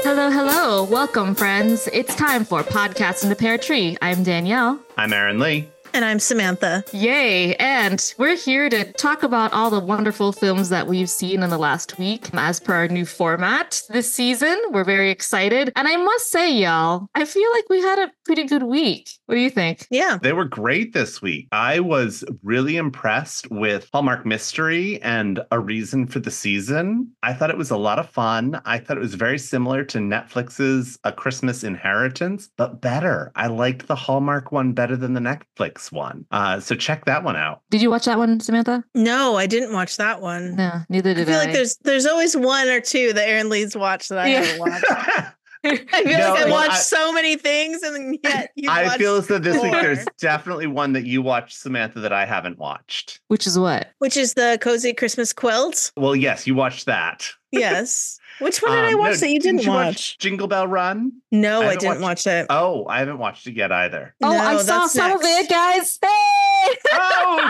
Hello, hello. Welcome, friends. It's time for Podcast in the Pear Tree. I'm Danielle. I'm Aaron Lee. And I'm Samantha. Yay. And we're here to talk about all the wonderful films that we've seen in the last week as per our new format this season. We're very excited. And I must say, y'all, I feel like we had a pretty good week. What do you think? Yeah. They were great this week. I was really impressed with Hallmark Mystery and A Reason for the Season. I thought it was a lot of fun. I thought it was very similar to Netflix's A Christmas Inheritance, but better. I liked the Hallmark one better than the Netflix one. So check that one out. Did you watch that one, Samantha? No, I didn't watch that one. No, neither did I. I feel like there's always one or two that Aaron Lee's watched that I haven't watched. I feel like I watched so many things, and yet I feel as though this week more. there's definitely one that you watched, Samantha, that I haven't watched. Which is what? Which is the Cozy Christmas Quilt. Well, yes, you watched that. Yes. Which one did I watch that you didn't watch? Jingle Bell Run? No, I didn't watch it. Oh, I haven't watched it yet either. Oh, No, I saw that's some of next. it, guys. Hey! Oh!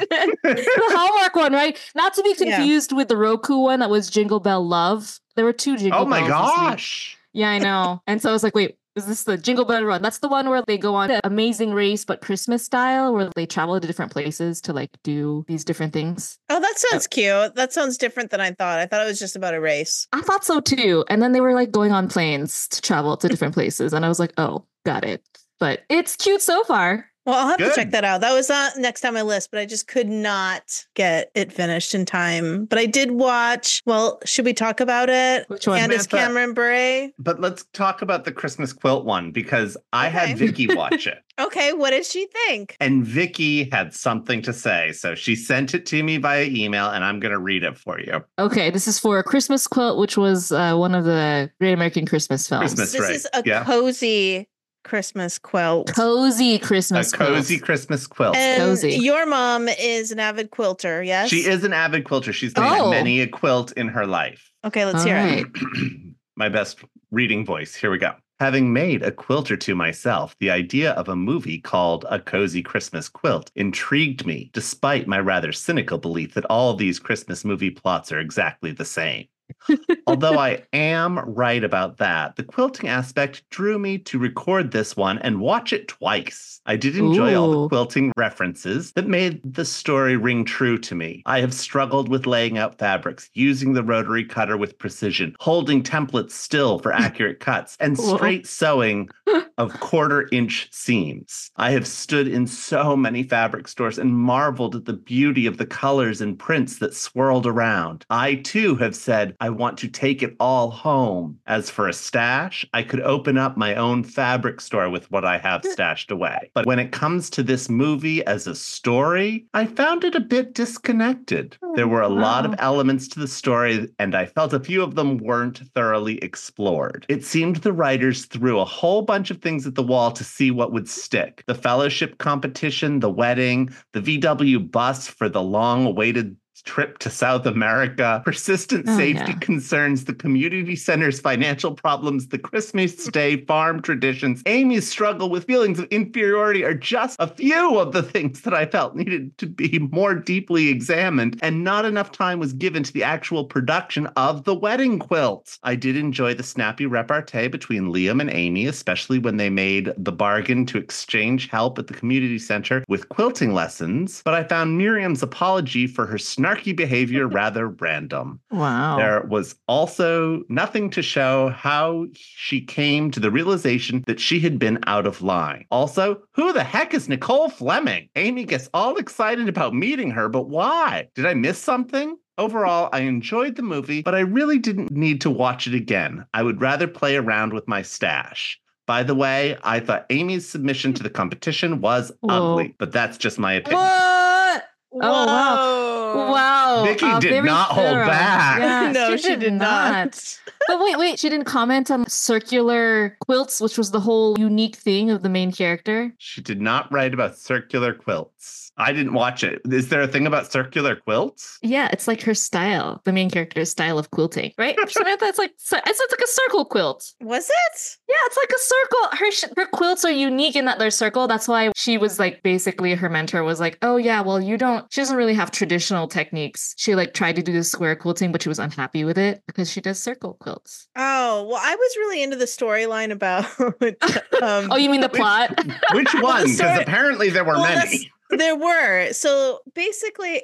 The Hallmark one, right? Not to be confused with the Roku one that was Jingle Bell Love. There were two Jingle Oh my Bells this week. gosh. Yeah, I know. And so I was like, wait, is this the Jingle Bell Run? That's the one where they go on Amazing Race, but Christmas style, where they travel to different places to like do these different things. Oh, that sounds cute. That sounds different than I thought. I thought it was just about a race. I thought so too. And then they were like going on planes to travel to different places. And I was like, oh, got it. But it's cute so far. Well, I'll have Good. to check that out. That was next on my list, but I just could not get it finished in time. But I did watch, well, should we talk about it? Which one? Candace Samantha? Cameron Bure. But let's talk about the Christmas quilt one because I Okay. had Vicky watch it. Okay, what did she think? And Vicky had something to say. So she sent it to me via email and I'm going to read it for you. Okay, this is for A Christmas Quilt, which was one of the Great American Christmas films. Christmas. This right. is a Yeah. cozy Christmas quilt. Cozy Christmas A cozy quilt. Christmas quilt. And cozy. your mom is an avid quilter, yes? She is an avid quilter. She's made Oh. many a quilt in her life. Okay, let's All hear right. it. My best reading voice. Here we go. Having made a quilt or two myself, the idea of a movie called A Cozy Christmas Quilt intrigued me, despite my rather cynical belief that all of these Christmas movie plots are exactly the same. Although I am right about that, the quilting aspect drew me to record this one and watch it twice. I did enjoy all the Ooh. quilting references that made the story ring true to me. I have struggled with laying out fabrics, using the rotary cutter with precision, holding templates still for accurate cuts, and Whoa. straight sewing of quarter-inch seams. I have stood in so many fabric stores and marveled at the beauty of the colors and prints that swirled around. I, too, have said, I want to take it all home. As for a stash, I could open up my own fabric store with what I have stashed away. But when it comes to this movie as a story, I found it a bit disconnected. There were a lot of Wow. elements to the story, and I felt a few of them weren't thoroughly explored. It seemed the writers threw a whole bunch of things at the wall to see what would stick. The fellowship competition, the wedding, the VW bus for the long-awaited trip to South America, persistent Oh, safety yeah. concerns, the community center's financial problems, the Christmas Day farm traditions, Amy's struggle with feelings of inferiority are just a few of the things that I felt needed to be more deeply examined, and not enough time was given to the actual production of the wedding quilt. I did enjoy the snappy repartee between Liam and Amy, especially when they made the bargain to exchange help at the community center with quilting lessons, but I found Miriam's apology for her snarky behavior rather random. Wow. There was also nothing to show how she came to the realization that she had been out of line. Also, who the heck is Nicole Fleming? Amy gets all excited about meeting her, but why? Did I miss something? Overall, I enjoyed the movie, but I really didn't need to watch it again. I would rather play around with my stash. By the way, I thought Amy's submission to the competition was Whoa. ugly, but that's just my opinion. What? Oh, wow. Whoa. Wow. Vicky did very not hold thorough. back. Yeah, No, she did not. But wait, she didn't comment on circular quilts, which was the whole unique thing of the main character. She did not write about circular quilts. I didn't watch it. Is there a thing about circular quilts? Yeah, it's like her style, the main character's style of quilting, right? Samantha, it's like a circle quilt. Was it? Yeah, it's like a circle. Her quilts are unique in that they're circle. That's why she was like, basically her mentor was like, oh yeah, well she doesn't really have traditional techniques. She like tried to do the square quilting, but she was unhappy with it because she does circle quilts. quilts. Oh, well, I was really into the storyline about Oh, you mean the plot? Which one? Because story- apparently there were many. There were. So basically,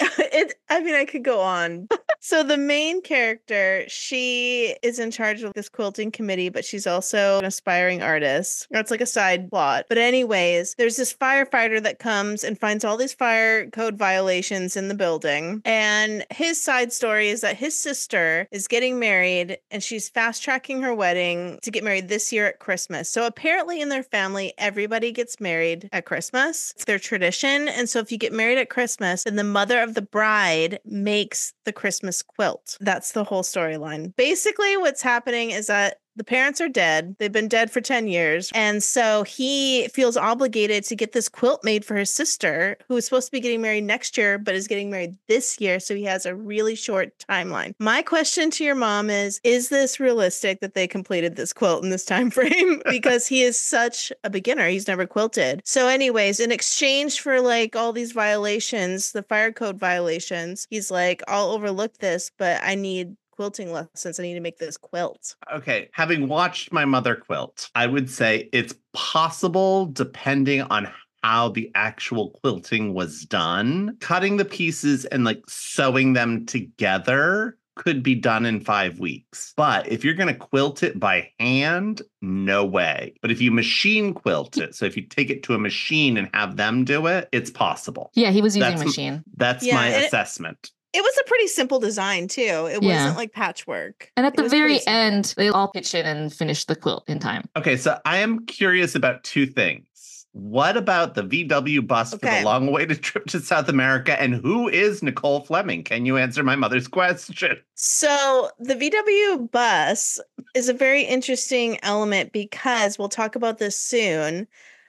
I could go on. So the main character, she is in charge of this quilting committee, but she's also an aspiring artist. That's like a side plot. But anyways, there's this firefighter that comes and finds all these fire code violations in the building. And his side story is that his sister is getting married and she's fast tracking her wedding to get married this year at Christmas. So apparently in their family, everybody gets married at Christmas. It's their tradition. And so if you get married at Christmas, then the mother of the bride makes the Christmas quilt. That's the whole storyline. Basically, what's happening is that the parents are dead. They've been dead for 10 years. And so he feels obligated to get this quilt made for his sister, who is supposed to be getting married next year, but is getting married this year. So he has a really short timeline. My question to your mom is this realistic that they completed this quilt in this time frame? Because he is such a beginner. He's never quilted. So anyways, in exchange for like all these violations, the fire code violations, he's like, I'll overlook this, but I need quilting lessons. I need to make this quilt. Okay, having watched my mother quilt, I would say it's possible, depending on how the actual quilting was done. Cutting the pieces and like sewing them together could be done in 5 weeks. But if you're going to quilt it by hand, no way. But if you machine quilt it, so if you take it to a machine and have them do it, it's possible. Yeah, he was using a machine. That's my assessment. It was a pretty simple design, too. It wasn't like patchwork. And at the very end, they all pitch in and finish the quilt in time. Okay, so I am curious about two things. What about the VW bus for the long-awaited trip to South America? And who is Nicole Fleming? Can you answer my mother's question? So the VW bus is a very interesting element because we'll talk about this soon.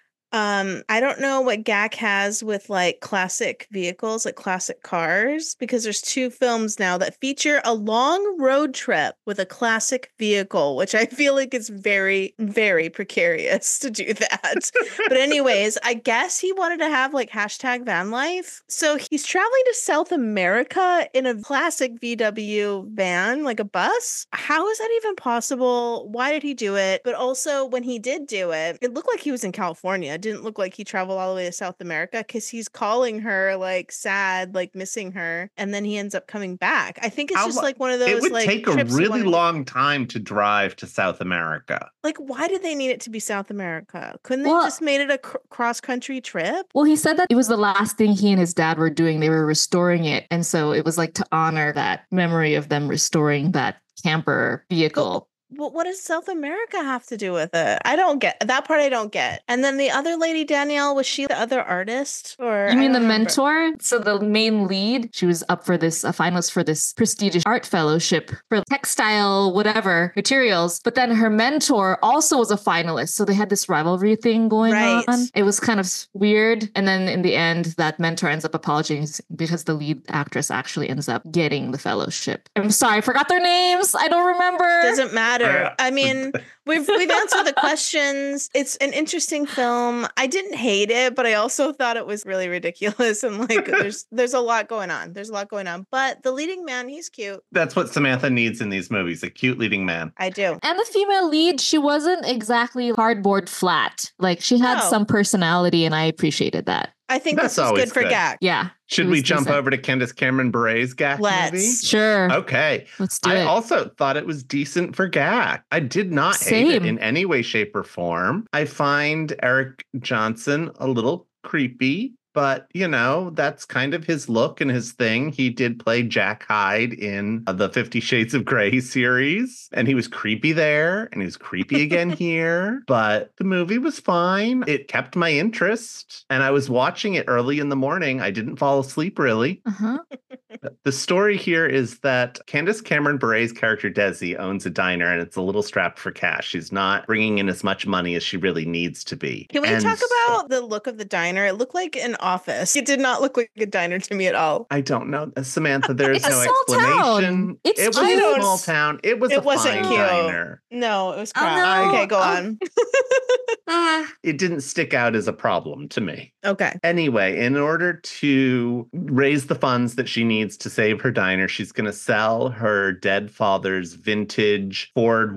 I don't know what GAC has with like classic vehicles, like classic cars, because there's 2 films now that feature a long road trip with a classic vehicle, which I feel like is very, very precarious to do that. But anyways, I guess he wanted to have like hashtag van life. So he's traveling to South America in a classic VW van, like a bus. How is that even possible? Why did he do it? But also when he did do it, it looked like he was in California. Didn't look like he traveled all the way to South America because he's calling her like sad, like missing her, and then he ends up coming back. I think it's just like one of those. It would like take a really long time to drive to South America. Like, why did they need it to be South America? Couldn't they just made it a cross-country trip? Well, he said that it was the last thing he and his dad were doing. They were restoring it, and so it was like to honor that memory of them restoring that camper vehicle. Well, what does South America have to do with it? I don't get that part. I don't get. And then the other lady, Danielle, was she the other artist? Or you mean the mentor? So the main lead, she was up for this, a finalist for this prestigious art fellowship for textile, whatever materials. But then her mentor also was a finalist. So they had this rivalry thing going on. It was kind of weird. And then in the end, that mentor ends up apologizing because the lead actress actually ends up getting the fellowship. I'm sorry, I forgot their names. I don't remember. Doesn't matter. I mean, we've answered the questions. It's an interesting film. I didn't hate it, but I also thought it was really ridiculous. And like, there's a lot going on. There's a lot going on. But the leading man, he's cute. That's what Samantha needs in these movies, a cute leading man. I do. And the female lead, she wasn't exactly cardboard flat. Like she had some personality, and I appreciated that. I think that's good for GAC. Yeah. Should we jump over to Candace Cameron Bure's GAC movie? Sure. Okay. Let's do it. I also thought it was decent for GAC. I did not hate it in any way, shape, or form. I find Eric Johnson a little creepy. But, you know, that's kind of his look and his thing. He did play Jack Hyde in the 50 Shades of Grey series. And he was creepy there. And he was creepy again here. But the movie was fine. It kept my interest. And I was watching it early in the morning. I didn't fall asleep, really. The story here is that Candace Cameron Bure's character, Desi, owns a diner. And it's a little strapped for cash. She's not bringing in as much money as she really needs to be. Can we talk about the look of the diner? It looked like an office. It did not look like a diner to me at all. I don't know. Samantha, there's no Town. explanation. It was a small town. It was a fine diner. No, it was crap. Okay, go on. It didn't stick out as a problem to me. Okay. Anyway, in order to raise the funds that she needs to save her diner, she's going to sell her dead father's vintage Ford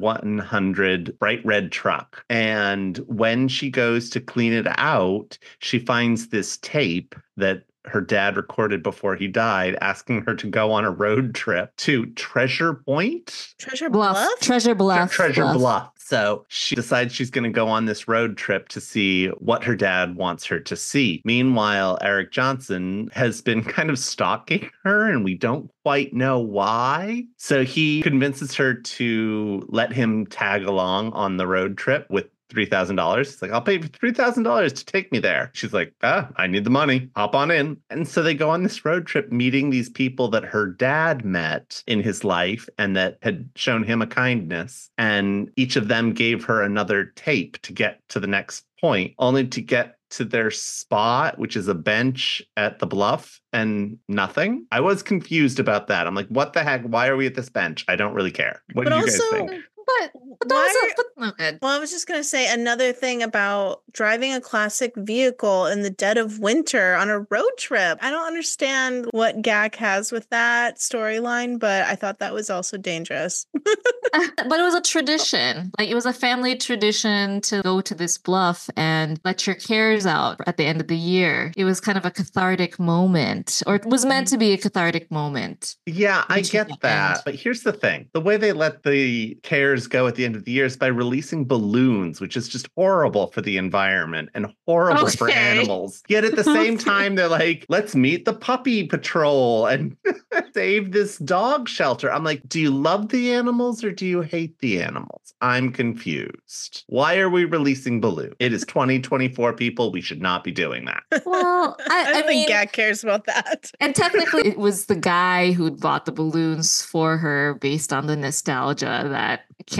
100 bright red truck. And when she goes to clean it out, she finds this tape that her dad recorded before he died, asking her to go on a road trip to Treasure Point? Treasure Bluff? Treasure Bluff. Treasure Bluff. So she decides she's going to go on this road trip to see what her dad wants her to see. Meanwhile, Eric Johnson has been kind of stalking her, and we don't quite know why. So he convinces her to let him tag along on the road trip with $3,000. He's like, I'll pay you $3,000 to take me there. She's like, I need the money. Hop on in. And so they go on this road trip meeting these people that her dad met in his life and that had shown him a kindness. And each of them gave her another tape to get to the next point, only to get to their spot, which is a bench at the bluff, and nothing. I was confused about that. I'm like, what the heck? Why are we at this bench? I don't really care. What do you guys think? But that was good. Well, I was just going to say another thing about driving a classic vehicle in the dead of winter on a road trip. I don't understand what GAC has with that storyline, but I thought that was also dangerous. But it was a tradition. Like, it was a family tradition to go to this bluff and let your cares out at the end of the year. It was kind of a cathartic moment, or it was meant to be a cathartic moment. Yeah, I get that. But here's the thing. The way they let the cares go at the end of the year is by releasing balloons, which is just horrible for the environment and horrible for animals. Yet at the same time, they're like, let's meet the puppy patrol and save this dog shelter. I'm like, do you love the animals or do you hate the animals? I'm confused. Why are we releasing balloons? It is 2024, people. We should not be doing that. Well, I don't think GAC cares about that. And technically, it was the guy who'd bought the balloons for her based on the nostalgia that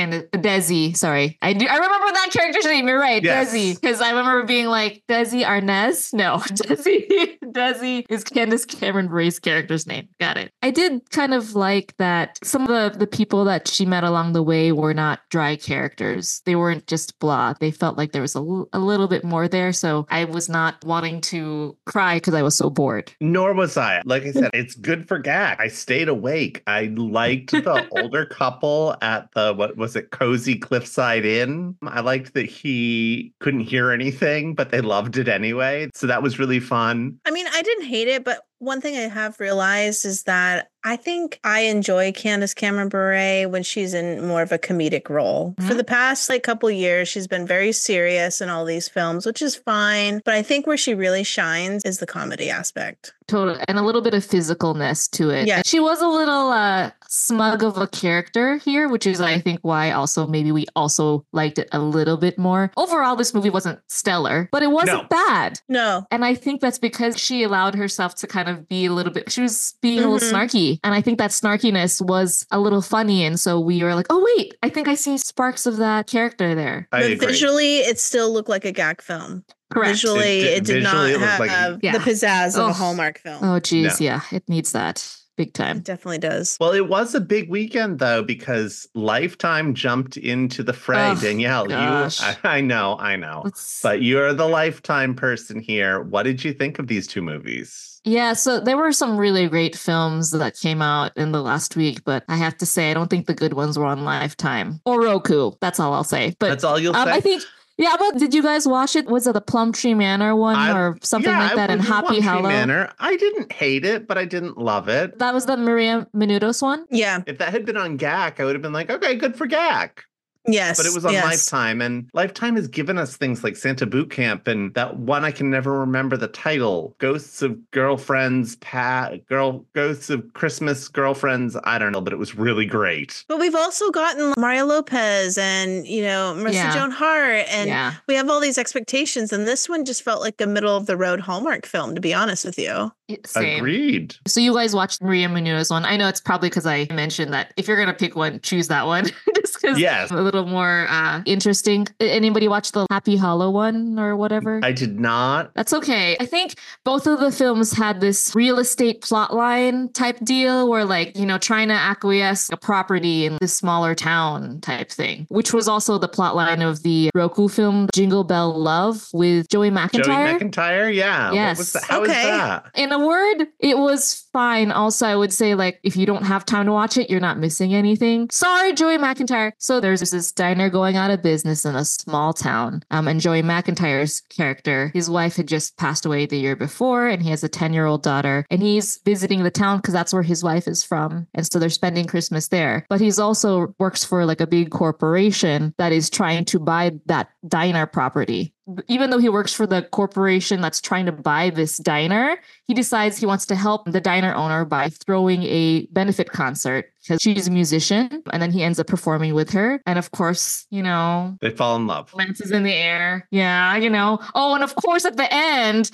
Desi, sorry. I remember that character's name. You're right. Yes. Desi. Because I remember being like, Desi Arnaz? No, Desi. Desi is Candace Cameron Bure's character's name. Got it. I did kind of like that some of the people that she met along the way were not dry characters. They weren't just blah. They felt like there was a little bit more there. So I was not wanting to cry because I was so bored. Nor was I. Like I said, it's good for GAC. I stayed awake. I liked the older couple at the, what was it, Cozy Cliffside Inn. I liked that he couldn't hear anything, but they loved it anyway. So that was really fun. I mean, I didn't hate it, but one thing I have realized is that I think I enjoy Candace Cameron Bure when she's in more of a comedic role. Mm-hmm. For the past couple years, she's been very serious in all these films, which is fine. But I think where she really shines is the comedy aspect. Totally. And a little bit of physicalness to it. Yeah. She was a little smug of a character here, which is, I think, why also maybe we also liked it a little bit more. Overall, this movie wasn't stellar, but it wasn't bad. No. And I think that's because she allowed herself to kind of be a little bit, she was being a little snarky. And I think that snarkiness was a little funny. And so we were like, oh, wait, I think I see sparks of that character there. But visually, it still looked like a GAC film. Correct. Visually, it did not have the pizzazz of a Hallmark film. Oh, geez. No. Yeah, it needs that. Big time. It definitely does. Well, it was a big weekend, though, because Lifetime jumped into the fray. Oh, Danielle, I know. But you're the Lifetime person here. What did you think of these two movies? Yeah, so there were some really great films that came out in the last week, but I have to say, I don't think the good ones were on Lifetime or Roku. That's all I'll say. But that's all you'll say? I think... Yeah, but did you guys watch it? Was it the Plumtree Manor one or something like that? And Happy Hollow? Manor. I didn't hate it, but I didn't love it. That was the Maria Menounos one? Yeah. If that had been on GAC, I would have been like, okay, good for GAC. Yes. But it was on Lifetime, and Lifetime has given us things like Santa Boot Camp and that one I can never remember the title, Ghosts of Girlfriends, Ghosts of Christmas Girlfriends. I don't know, but it was really great. But we've also gotten Maria Lopez and, Marissa Joan Hart, and we have all these expectations, and this one just felt like a middle of the road Hallmark film, to be honest with you. Same. Agreed. So you guys watched Maria Menounos one. I know it's probably because I mentioned that if you're going to pick one, choose that one. Just is Yes. a little more interesting. Anybody watch the Happy Hollow one or whatever? I did not. That's okay. I think both of the films had this real estate plotline type deal where, like, you know, trying to acquiesce a property in this smaller town type thing, which was also the plotline of the Roku film Jingle Bell Love with Joey McIntyre. Joey McIntyre? Yeah. Yes. What was that? How is Okay. that? In a word, it was fine. Also, I would say, like, if you don't have time to watch it, you're not missing anything. Sorry, Joey McIntyre. So there's this diner going out of business in a small town. And Joey McIntyre's character, his wife had just passed away the year before, and he has a 10-year-old daughter. And he's visiting the town because that's where his wife is from. And so they're spending Christmas there. But he's also works for like a big corporation that is trying to buy that diner property. Even though he works for the corporation that's trying to buy this diner, he decides he wants to help the diner owner by throwing a benefit concert because she's a musician. And then he ends up performing with her. And of course, you know, They fall in love. lances in the air. Yeah, you know. Oh, and of course at the end,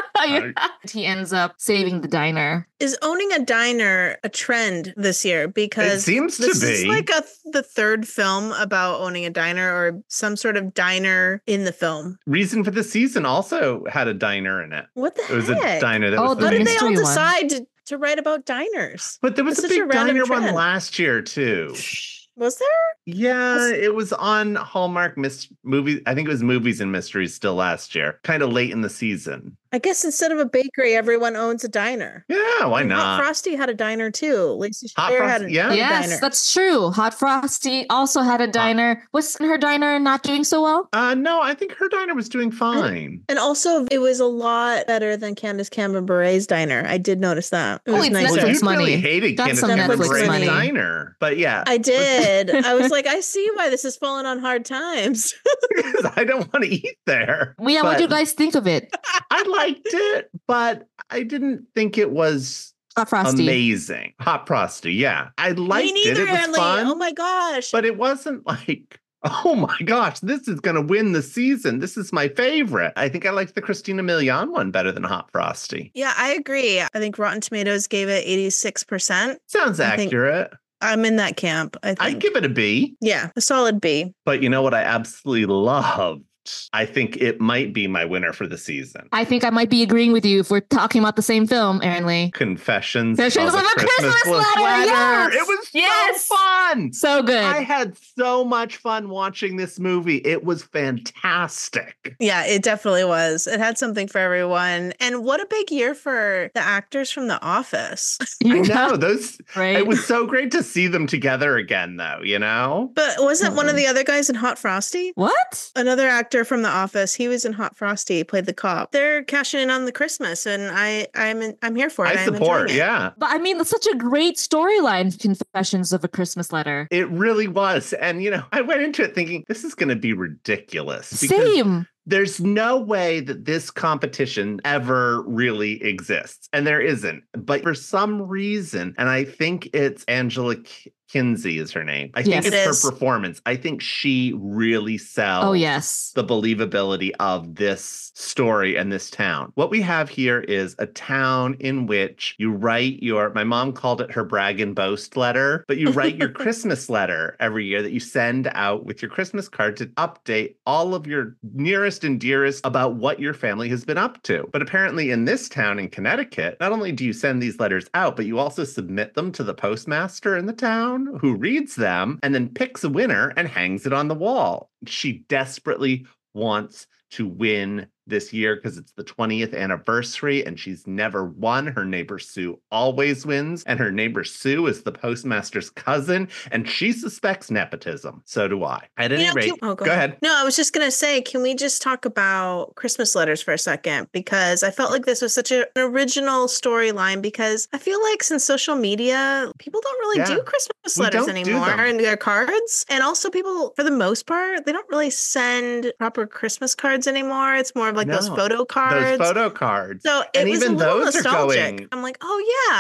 he ends up saving the diner. Is owning a diner a trend this year? Because It seems to this is be. like the third film about owning a diner or some sort of diner in the film. Reason for the Season also had a diner in it. What the It was a heck? diner that Oh, was the How the did main- they all mystery one. decide to write about diners? But there was That's a such a big random diner one trend. last year too. Was there? Yeah, it was on Hallmark movies. I think it was Movies and Mysteries still last year, kind of late in the season. I guess instead of a bakery, everyone owns a diner. Yeah, why And Hot not? Frosty had a diner too. Lacey Hot Chabert Frosty- had a, yeah. had a Yes, diner. that's true. Hot Frosty also had a diner. Was her diner not doing so well? No, I think her diner was doing fine. And also, it was a lot better than Candace Cameron Bure's diner. I did notice that. It Oh, was it's nicer. Netflix Well, you money. really hated That's Candace some Cameron Netflix Bure's money. diner, but yeah, I did. I was like, I see why this is falling on hard times. because I don't want to eat there. Well, yeah, what do you But guys think of it? I liked it, but I didn't think it was Hot Frosty. amazing. Hot Frosty, yeah, I liked Me neither, it. It was Emily. fun. Oh my gosh. But it wasn't like, oh my gosh, this is going to win the season. This is my favorite. I think I liked the Christina Milian one better than Hot Frosty. Yeah, I agree. I think Rotten Tomatoes gave it 86%. Sounds I think- accurate. I'm in that camp, I think. I'd give it a B. Yeah, a solid B. But you know what I absolutely loved? I think it might be my winner for the season. I think I might be agreeing with you if we're talking about the same film, Aaron Lee. Confessions Confessions of of a Christmas Letter, yes! It was Yes! so fun. So good. I had so much fun watching this movie. It was fantastic. Yeah, it definitely was. It had something for everyone. And what a big year for the actors from The Office. I know those. right? It was so great to see them together again, though. You know. But wasn't one of Mhm. the other guys in Hot Frosty? What? Another actor from The Office. He was in Hot Frosty. He played the cop. They're cashing in on the Christmas, and I'm here for it. I I'm support. enjoying it. Yeah. But I mean, that's such a great storyline, Confessions of a Christmas Letter. It really was. And, you know, I went into it thinking this is going to be ridiculous. Because Same. there's no way that this competition ever really exists. And there isn't. But for some reason, and I think it's Angela Kinsey is her name. I think Yes. it's It her is. performance. I think she really sells Oh, yes. the believability of this story and this town. What we have here is a town in which you write my mom called it her brag and boast letter, but you write your Christmas letter every year that you send out with your Christmas card to update all of your nearest and dearest about what your family has been up to. But apparently in this town in Connecticut, not only do you send these letters out, but you also submit them to the postmaster in the town who reads them and then picks a winner and hangs it on the wall. She desperately wants to win this year because it's the 20th anniversary and she's never won. Her neighbor Sue always wins, and her neighbor Sue is the postmaster's cousin, and she suspects nepotism. So do I. At any rate, go go ahead. No, I was just going to say, can we just talk about Christmas letters for a second? Because I felt like this was such an original storyline, because I feel like since social media, people don't really Yeah. do Christmas We letters don't do anymore them. and their cards. And also people, for the most part, they don't really send proper Christmas cards anymore. It's more of like those No, photo cards. Those photo cards. So it And was even a little those are nostalgic. going- I'm like, oh yeah, I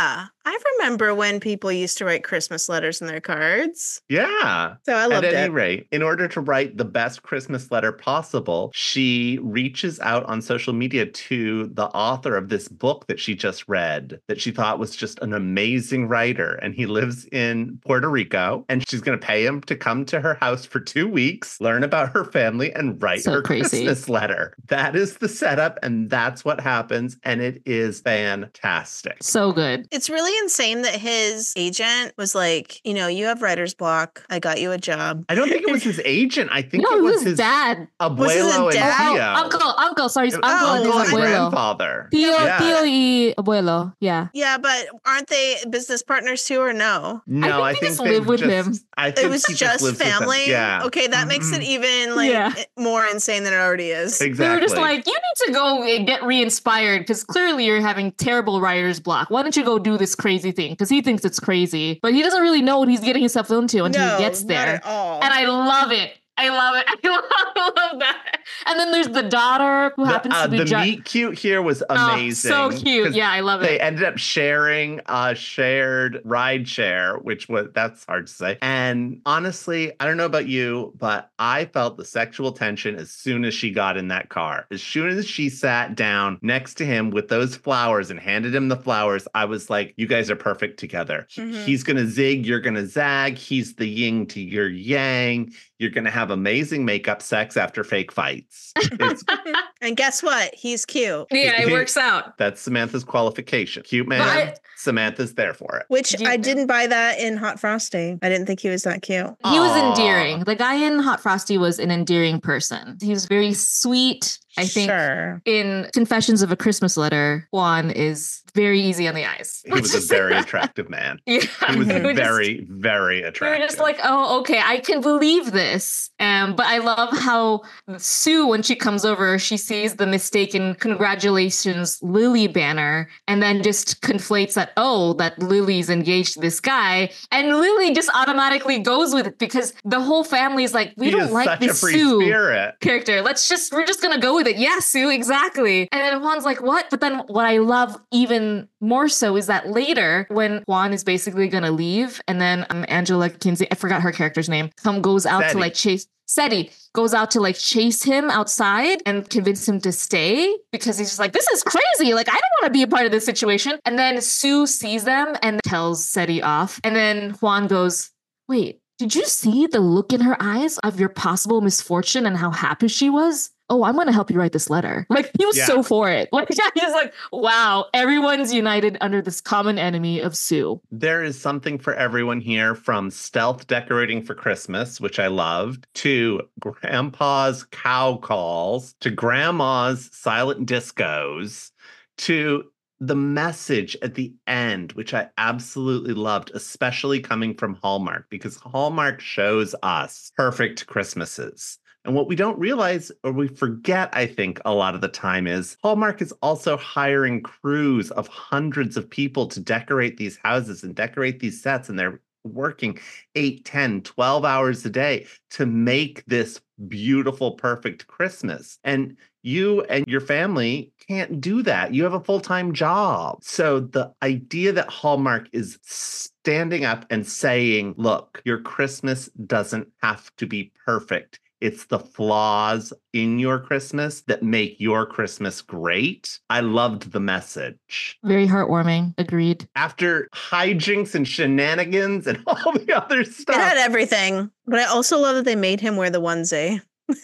I remember when people used to write Christmas letters in their cards. Yeah. So I loved At any it. rate, in order to write the best Christmas letter possible, she reaches out on social media to the author of this book that she just read, that she thought was just an amazing writer. And he lives in Puerto Rico, and she's going to pay him to come to her house for 2 weeks, learn about her family, and write So her crazy. Christmas letter. That is the setup, and that's what happens. And it is fantastic. So good. It's really insane that his agent was like, you have writer's block. I got you a job. I don't think it was his agent. I think No, it was his dad. abuelo Was it his and dad? tío. Uncle, sorry, It- uncle and uncle his and abuelo. grandfather. Tío, Yeah. tío y abuelo. Yeah. Yeah, but aren't they business partners too, or no? No, I think they just live with him. I think It was he just lives with them. family? Yeah. Okay, that makes it Mhm. even Yeah. more insane than it already is. Exactly. They were just like, you need to go and get re-inspired because clearly you're having terrible writer's block. Why don't you go do this crazy thing? Because he thinks it's crazy, but he doesn't really know what he's getting himself into until No, he gets not there. at all. And I love it. I love it. I love that. And then there's the daughter who happens to be the meet cute here was amazing. Oh, so cute. 'cause Yeah, I love They it. ended up sharing a shared ride share, that's hard to say. And honestly, I don't know about you, but I felt the sexual tension as soon as she got in that car. As soon as she sat down next to him with those flowers and handed him the flowers, I was like, you guys are perfect together. Mhm. He's going to zig, you're going to zag. He's the yin to your yang. You're going to have amazing makeup sex after fake fights. It's And guess what? He's cute. Yeah, it works out. That's Samantha's qualification. Cute man, But Samantha's there for it. Which Do you- I didn't buy that in Hot Frosty. I didn't think he was that cute. He was Aw. endearing. The guy in Hot Frosty was an endearing person. He was very sweet. I think Sure. in Confessions of a Christmas Letter, Juan is very easy on the eyes. He was a very attractive man. Yeah, He was we were just- very, very we were attractive. just like, oh, okay, I can believe this. But I love how Sue, when she comes over, she sees the mistaken congratulations Lily banner and then just conflates that, that Lily's engaged to this guy. And Lily just automatically goes with it because the whole family is like, we he don't is like such a this free Sue spirit. character. We're just gonna go with it. Yeah, Sue, exactly. And then Juan's like, what? But then what I love even more so is that later when Juan is basically gonna leave, and then Angela Kinsey, I forgot her character's name, goes out Seti. to like chase Seti goes out to like chase him outside and convince him to stay because he's just like, this is crazy. Like, I don't want to be a part of this situation. And then Sue sees them and tells Seti off. And then Juan goes, wait, did you see the look in her eyes of your possible misfortune and how happy she was? Oh, I'm going to help you write this letter. Like, he was Yeah. so for it. Like, he's like, wow, everyone's united under this common enemy of Sue. There is something for everyone here, from stealth decorating for Christmas, which I loved, to grandpa's cow calls, to grandma's silent discos, to the message at the end, which I absolutely loved, especially coming from Hallmark, because Hallmark shows us perfect Christmases. And what we don't realize, or we forget, I think, a lot of the time, is Hallmark is also hiring crews of hundreds of people to decorate these houses and decorate these sets. And they're working 8, 10, 12 hours a day to make this beautiful, perfect Christmas. And you and your family can't do that. You have a full-time job. So the idea that Hallmark is standing up and saying, look, your Christmas doesn't have to be perfect. It's the flaws in your Christmas that make your Christmas great. I loved the message. Very heartwarming. Agreed. After hijinks and shenanigans and all the other It had stuff, everything. But I also love that they made him wear the onesie.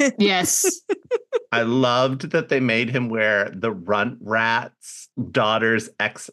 Yes. I loved that they made him wear the Runt Rat's daughter's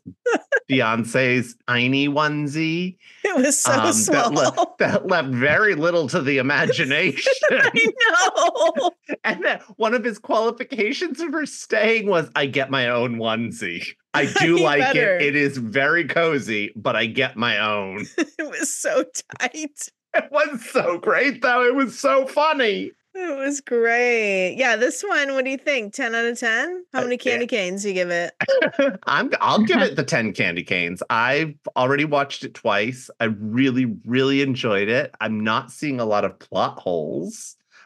ex-fiance's tiny onesie. It was so small. That left very little to the imagination. I know. And then one of his qualifications for staying was, I get my own onesie. I do You like better. it. It is very cozy, but I get my own. It was so tight. It was so great, though. It was so funny. It was great. Yeah, this one, what do you think? 10 out of 10? How many candy canes do you give it? I'll give it the 10 candy canes. I've already watched it twice. I really, really enjoyed it. I'm not seeing a lot of plot holes.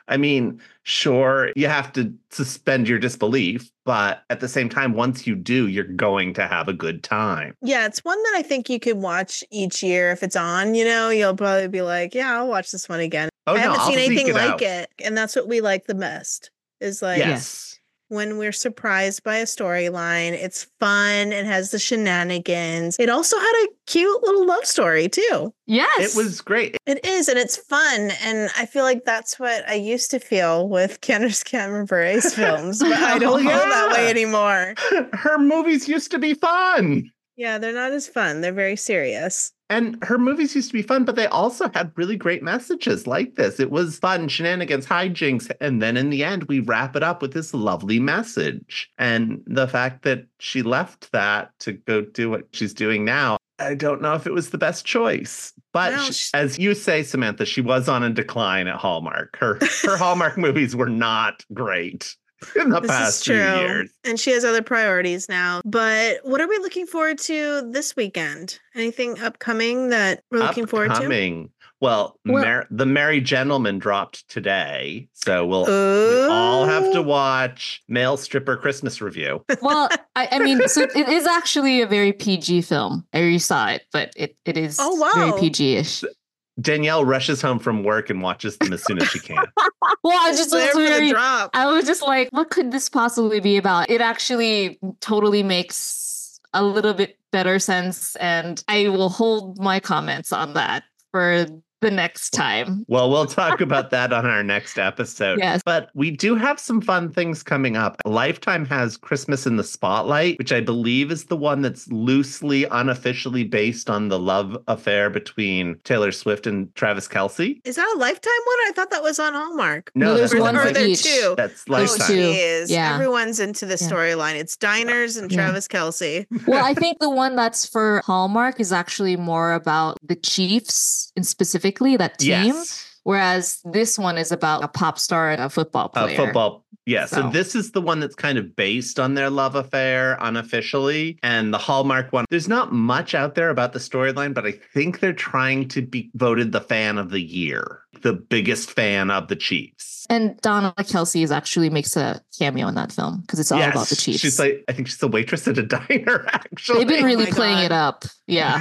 I mean, sure, you have to suspend your disbelief, but at the same time, once you do, you're going to have a good time. Yeah, it's one that I think you could watch each year if it's on, you'll probably be like, yeah, I'll watch this one again. Oh, I haven't I'll seen seek anything like out. it. And that's what we like the best is like Yes. when we're surprised by a storyline. It's fun. It has the shenanigans. It also had a cute little love story too. Yes. It was great. It is, and it's fun. And I feel like that's what I used to feel with Candace Cameron Bure's films, but I don't feel that way anymore. Her movies used to be fun. Yeah, they're not as fun. They're very serious. And her movies used to be fun, but they also had really great messages like this. It was fun, shenanigans, hijinks. And then in the end, we wrap it up with this lovely message. And the fact that she left that to go do what she's doing now, I don't know if it was the best choice. But No, as you say, Samantha, she was on a decline at Hallmark. Her Hallmark movies were not great in the past few years. And she has other priorities now. But what are we looking forward to this weekend? Anything upcoming that we're looking forward to? Well, The Merry Gentleman dropped today. So we Ooh. all have to watch Male Stripper Christmas Review. Well, I mean, so it is actually a very PG film. I already saw it, but it is very PG-ish. Danielle rushes home from work and watches them as soon as she can. Well, I just There for the drop. I was just like, what could this possibly be about? It actually totally makes a little bit better sense, and I will hold my comments on that for the next time. Well, we'll talk about that on our next episode. Yes. But we do have some fun things coming up. Lifetime has Christmas in the Spotlight, which I believe is the one that's loosely, unofficially based on the love affair between Taylor Swift and Travis Kelce. Is that a Lifetime one? I thought that was on Hallmark. No, there's one for each. Two. That's Lifetime. Geez. Yeah. Everyone's into the storyline. It's Diners and Travis Kelce. Well, I think the one that's for Hallmark is actually more about the Chiefs, and specifically that team. Yes. Whereas this one is about a pop star and a football player. Yeah. So this is the one that's kind of based on their love affair unofficially. And the Hallmark one, there's not much out there about the storyline, but I think they're trying to be voted the fan of the year, the biggest fan of the Chiefs. And Donna Kelce actually makes a cameo in that film because it's all about the Chiefs. She's like, I think she's a waitress at a diner, actually. They've been really playing it up. Yeah.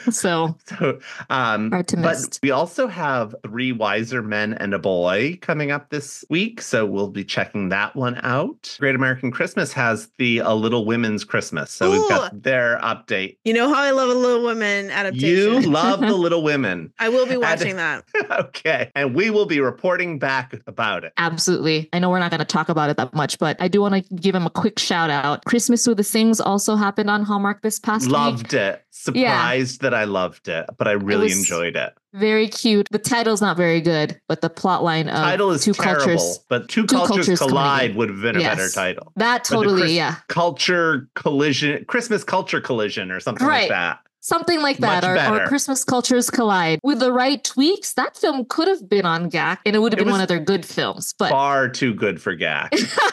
So hard to miss. But we also have Three Wiser Men and a Boy coming up this week. So we'll be checking that one out. Great American Christmas has the A Little Women's Christmas. So we've got their update. You know how I love a Little Women adaptation. You love the Little Women. I will be watching that. Okay. And we will be reporting back about it. Absolutely. I know we're not going to talk about it that much, but I do want to give him a quick shout out. Christmas with the Sings also happened on Hallmark this past week. Loved it. Surprised that I loved it, but I really enjoyed it. Very cute. The title's not very good, but the plot line of title is two terrible, cultures. but two cultures collide would have been a better title. That totally, Culture collision, Christmas culture collision or something like that. Something like that, or Christmas cultures collide. With the right tweaks, that film could have been on GAC, and it would have been one of their good films. But far too good for GAC.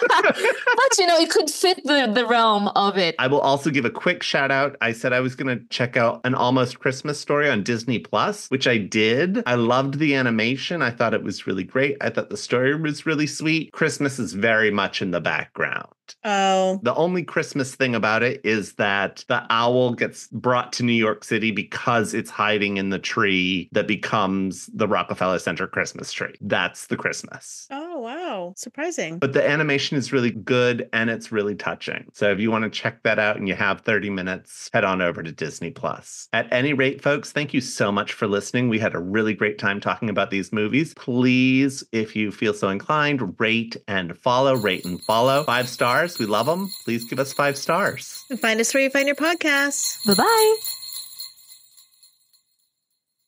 But it could fit the realm of it. I will also give a quick shout out. I said I was going to check out An Almost Christmas Story on Disney Plus, which I did. I loved the animation. I thought it was really great. I thought the story was really sweet. Christmas is very much in the background. Oh. The only Christmas thing about it is that the owl gets brought to New York City because it's hiding in the tree that becomes the Rockefeller Center Christmas tree. That's the Christmas. Oh, wow. Surprising. But the animation is really good and it's really touching. So if you want to check that out and you have 30 minutes, head on over to Disney Plus. At any rate, folks, thank you so much for listening. We had a really great time talking about these movies. Please, if you feel so inclined, rate and follow. 5 stars. We love them. Please give us 5 stars. And find us where you find your podcasts. Bye-bye.